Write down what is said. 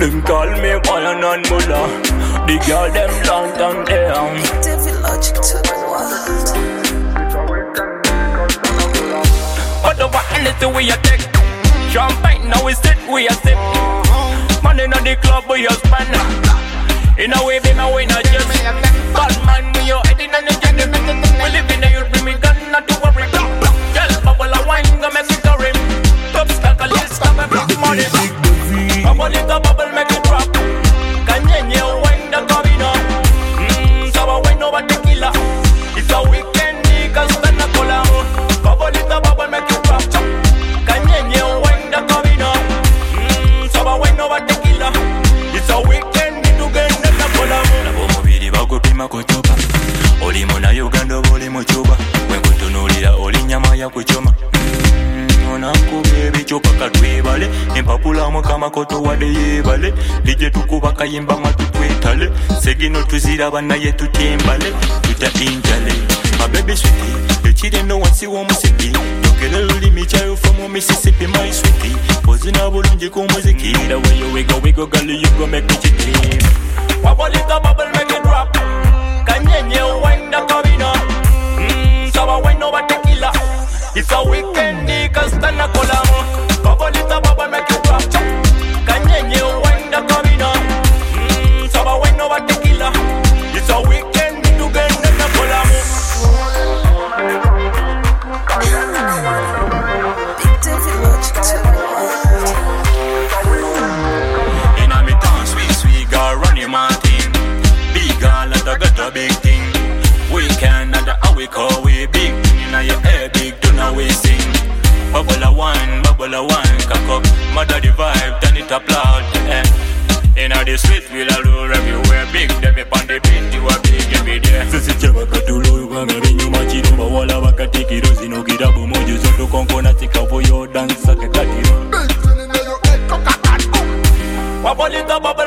Them call me Iron and Mullah. The girl them long down there. Devil logic to the world. But over anything we a take. Champagne now we sit, we a sip. Money in the club we a spend. In a way, be my way, not just bad man, we are heading on the journey. We live in the youth, bring me gun, not to worry. Girl, bubble a wine, go make it go rim. Top stack a little stop and block money. Bubble it a bubble, make it drop. Kanye, wine the cabina. So I wine over tequila. It's a weekend, niggas stand a cola. Bubble it a bubble, make it drop. Kanye, wine the cabina. So I wine over tequila. It's a weekend, makotoka oli muna Uganda boli muchuba wenkutunulira oli nyama ya kuchoma onakube bichopa katwebale empapula mukama koto wade yebale lije tukuba kayimba matutwetale segino tuzira banaye tutembale tuta injale my baby sweetie echire no wansi wo musiki yokele luli michayo from Mississippi my sweetie pozina bulungi ku muziki the way you wiggle girl you go make me cheat bubble it a bubble make it drop. Kanye wine the cabina. So I wine over tequila. It's a weekend, niggas stand a cola. Bubble it a bubble make it drop. Kanye wine the cabina. So I wine over tequila. It's a weekend, you get the cola. Big Devil logic to the world. In a me town, sweet girl, run your man team. Big girl, I got a big thing. We can not how we call we big. Inna your hair big, do not we sing. Bubble a wine, cock up. Mother the vibe, turn it up loud. Inna the street, we'll allure everywhere. Big, them up on the beat, you are big every day. Sisi chaba katulo, you wanna bring you machido. Bawala wakatiki rozi, no kirabu moju. Zoto konkona tika for your dance, sakatiro. Bubble it up, bubble